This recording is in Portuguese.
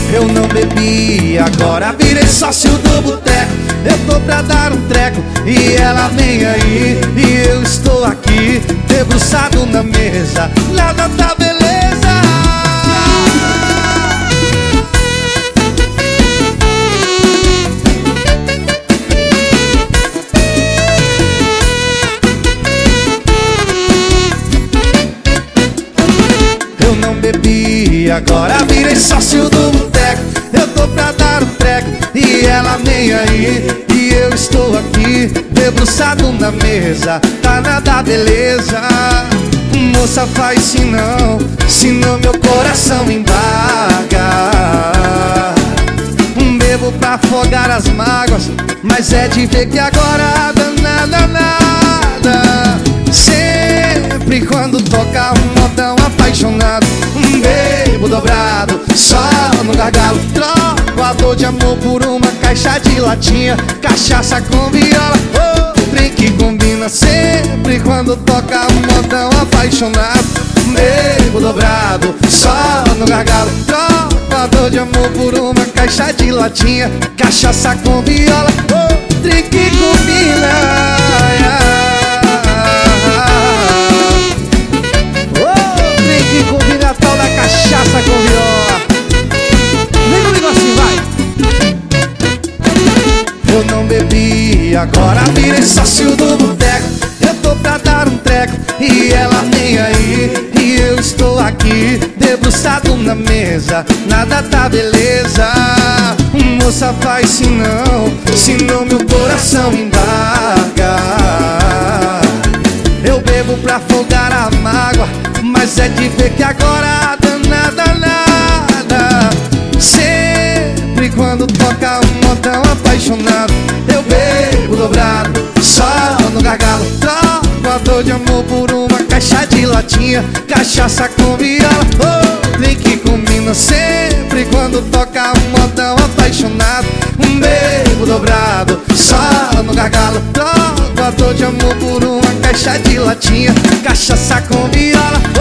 Eu não bebi, agora virei sócio do boteco. Eu tô pra dar um treco e ela vem aí. E eu estou aqui, debruçado na mesa. Nada tá beleza. Eu não bebi, agora virei sócio do boteco. Eu tô pra dar um treco e ela vem aí. E eu estou aqui, debruçado na mesa. Tá nada beleza. Moça, faz senão meu coração embarga. Bebo pra afogar as mágoas, mas é de ver que agora nada. Sempre quando toca um modão apaixonado, bebo dobrado, só no gargalo. Troco a dor de amor por uma caixa de latinha, cachaça com viola, trem que combina. Sempre quando toca um modão apaixonado, bebo dobrado, só no gargalo. Troco a dor de amor por uma caixa de latinha, cachaça com viola, trem que combina. Que combina a tal da cachaça com viola. Vem comigo assim, vai. Eu não bebi, agora virei sócio do boteco. Eu tô pra dar um treco e ela vem aí. E eu estou aqui, debruçado na mesa. Nada tá beleza. Moça, faz senão meu coração embarga. Eu bebo pra afogar a mágoa, mas é de ver que agora nada. Sempre quando toca um modão apaixonado, eu bebo dobrado, só no gargalo. Troco a dor de amor por uma caixa de latinha, cachaça com viola, trem que combina. Sempre quando toca um modão apaixonado, bebo dobrado, só no gargalo. Troco a dor de amor por uma caixa de latinha, cachaça com viola,